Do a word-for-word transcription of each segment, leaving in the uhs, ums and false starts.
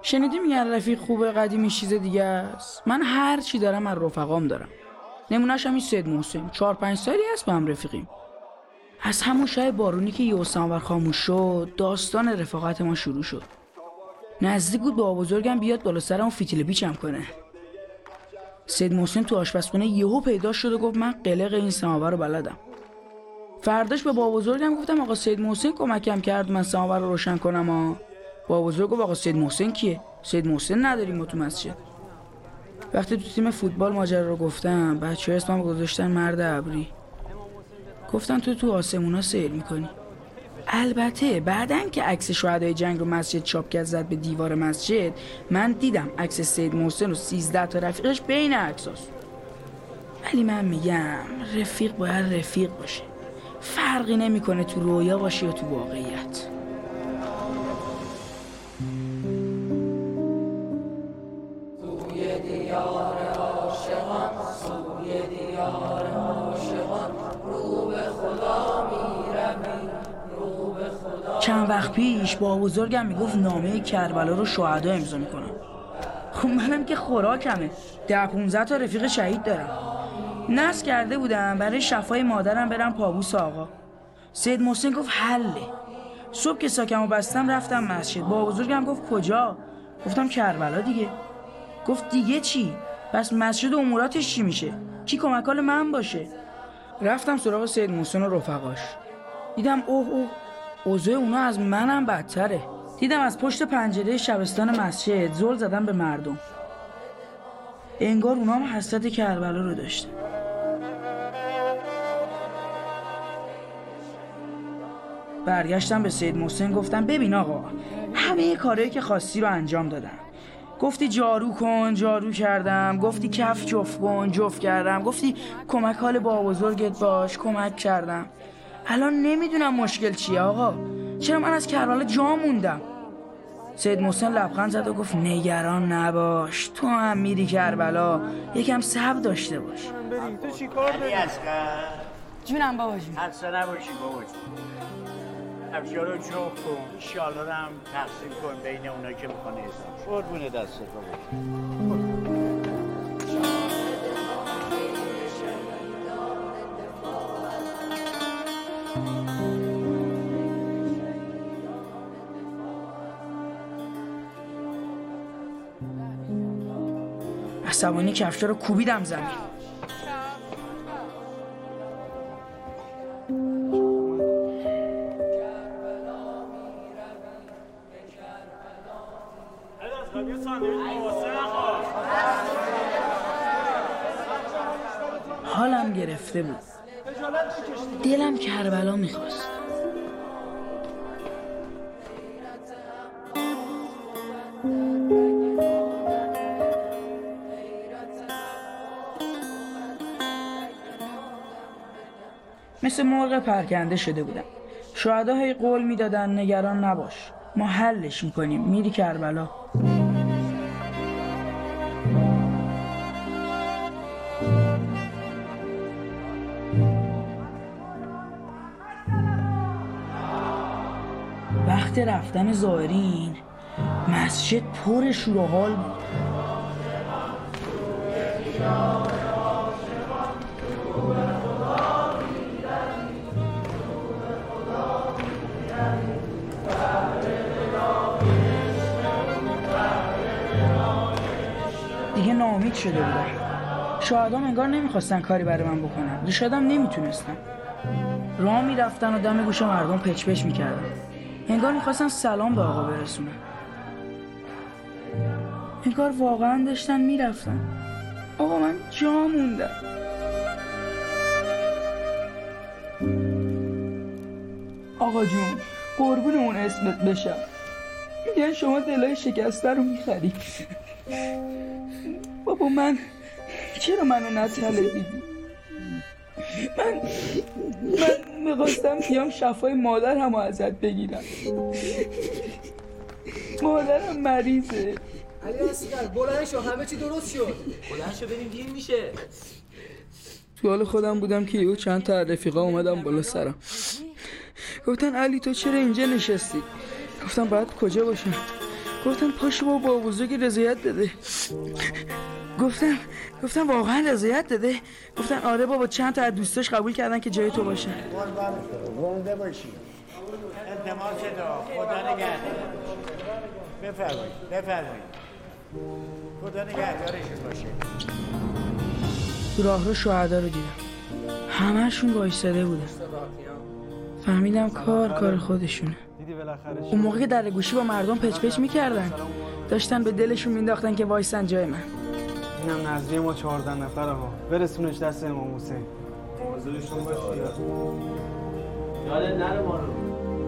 شنیدی میگن رفیق خوبه قدیمی چیز دیگه است. من هر چی دارم از رفقام دارم. نمونه‌ش همین سید محسن، چهار پنج سالی هست با هم رفیقیم. از همون شای بارونی که یه سماور خاموش شد داستان رفاقت ما شروع شد. نزدیک بود با بزرگم بیاد بالا سرمون فیتیل بیچم کنه. سید محسن تو آشپزخونه یهو پیدا شد و گفت من قلق این سماور رو بلدم. فرداش به بابا بزرگم گفتم آقا سید محسن کمکم کرد من سماور رو روشن کنم. ها بابا بزرگ گفت آقا سید محسن کیه؟ سید محسن نداریم ما تو مسجد. وقتی تو تیم فوتبال ماجرا رو گفتم بچه‌ها اسمم گذاشتن مرد ابری. گفتن تو تو آسمونا سیر میکنی. البته بعدن که عکس شهدای جنگ رو مسجد چاپ کرد زد به دیوار مسجد، من دیدم عکس سید محسن و سیزده تا رفیقش بین عکساست. ولی من میگم رفیق باید رفیق باشه، فرقی نمیکنه تو رویا باشه یا تو واقعیت. سوی دیار عاشقان، سوی دیار عاشقان، رو به خدا میرویم، رو به خدا. چند وقت پیش با بزرگم میگفت نامه کربلا رو شهدا امضا میکنم. خب منم که خوراکمه، ده پونزده تا رفیق شهید دارم. نصب کرده بودم برای شفای مادرم برم پابوس آقا. سید محسن گفت حله. صبح که ساکمو بستم رفتم مسجد. با بزرگم گفت کجا؟ گفتم کربلا دیگه. گفت دیگه چی؟ پس مسجد و اموراتش چی میشه؟ کی کمکال من باشه؟ رفتم سراغ سید محسن و رفقاش. دیدم اوه اوه اوضاع اونا از منم بدتره. دیدم از پشت پنجره شبستان مسجد زل زدن به مردم. انگار اونا هم حسرت کربلا رو داشتن. برگشتم به سید محسن گفتم ببین آقا، همه کارهایی که خواستی رو انجام دادم. گفتی جارو کن، جارو کردم. گفتی کف جفت کن، جفت کردم. گفتی کمک حال با بزرگت باش، کمک کردم. الان نمیدونم مشکل چیه آقا، چرا من از کربلا جا موندم؟ سید محسن لبخند زد و گفت نگران نباش، تو هم میری کربلا، یکم صبر داشته باش. بریم تو چی کار داری؟ جونم بابا جون. حسن نباشی بابا جون. افشار رو جوخ کن، شالا رو هم تقسیم کن بین اونا که میخوان حساب. قربونه دستت بابا جون. عصبانی کفشا رو کوبیدم زمین. حالم گرفته بود، دلم کربلا میخواست. مثل مرغ پرکنده شده بودم. شهدا هی قول میدادن نگران نباش، ما حلش میکنیم، میری کربلا. وقت رفتن زائرین مسجد پر شور و حال بود. دیگه ناامید شده بودم. شهدام انگار نمیخواستن کاری برای من بکنن، شایدم نمیتونستم. راه میرفتن و دم گوش مردم پچ پچ میکردن، انگار میخواستن سلام به آقا برسونن. انگار واقعا داشتن میرفتن. آقا من جا موندم. آقا جون قربون اون اسمت بشم، میگن شما دلای شکسته رو میخری. بابا من چرا منو نطلبیدی؟ من من میخواستم بیام شفای مادرم رو ازت بگیرم. مادرم مریضه. علی اصغر بلند شو، همه چی درست شد. بلند شو ببین دیر میشه. تو حال خودم بودم که یهو چند تا رفیقا اومدم بالا سرم. گفتن علی تو چرا اینجا نشستی؟ گفتم باید کجا باشم؟ گفتن پاشو با با بزرگ رضایت داده. گفتم گفتم واقعا رضایت داده؟ گفتن آره بابا، چند تا از دوستاش قبول کردن که جای تو باشن. گنده باشی. التماس دعا، خدا نگهدار. بفرمایید بفرمایید. خدا نگهدارشون باشه. تو راه رو شهدا رو دیدم، همه‌شون وایساده بودن. فهمیدم کار کار خودشونه. اون موقع که در گوشی با مردم پچ پچ میکردن، داشتن به دلشون مینداختن که وایسن جای من. اینم نزدیه ما چهارده نفر ها، برسونش دست امام حسین. حاضرشون باشی. یاده نره ما رو.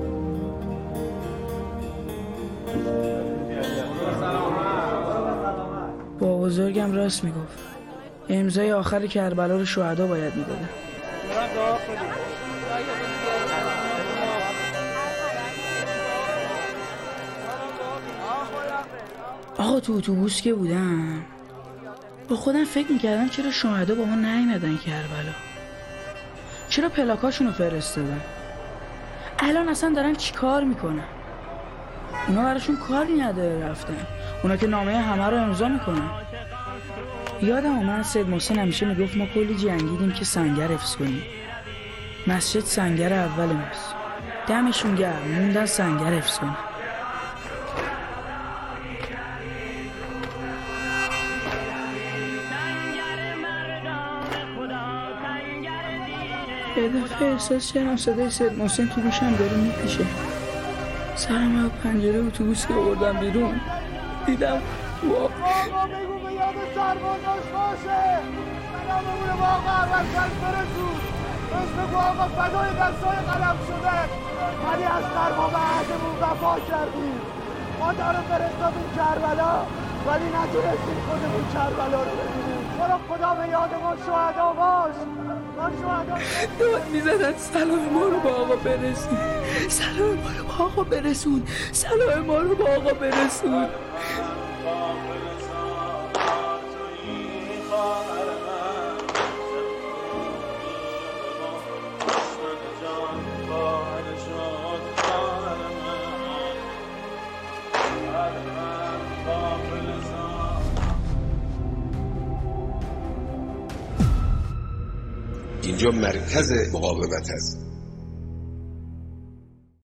با بزرگم راست میگفت، امضای آخر کربلا رو شهدا باید میدادن. آقا تو اتوبوس که بودم با خودم فکر میکردم چرا شهدا با ما نیومدن کربلا، چرا پلاکاشونو فرستادن، الان اصلا دارن چی کار میکنن؟ اونا براشون کاری نداره رفتن، اونا که نامه همه رو امضا میکنن. یادم اومد سید محسن همیشه میگفت ما کلی جنگیدیم که سنگر حفظ کنیم. مسجد سنگر اول ماست، دمشون گرم موندن سنگر حفظ کنن. یه دفعه احساس کردم صدای سید محسن تو گوشم داره میپیشه. سرم رو پنجره اتوبوس که آوردم بیرون دیدم وا بابا بگو به یاد سربازاش باشه، سلاممون واقعا اول کس برسون. اسم آقا فدای دستای قلم شده، ولی از سرما به عهدمون وفا کردیم. ما دارو فرستادیم کربلا ولی نتونستیم خودمون کربلا رو ببینیم. برو خدا به یاد ما شهدا باش. ما شهدا داد میزدن سلام ما رو با آقا برسون، سلام ما رو با آقا برسون، سلام ما رو با آقا برسون. اینجا مرکز مقاومت است.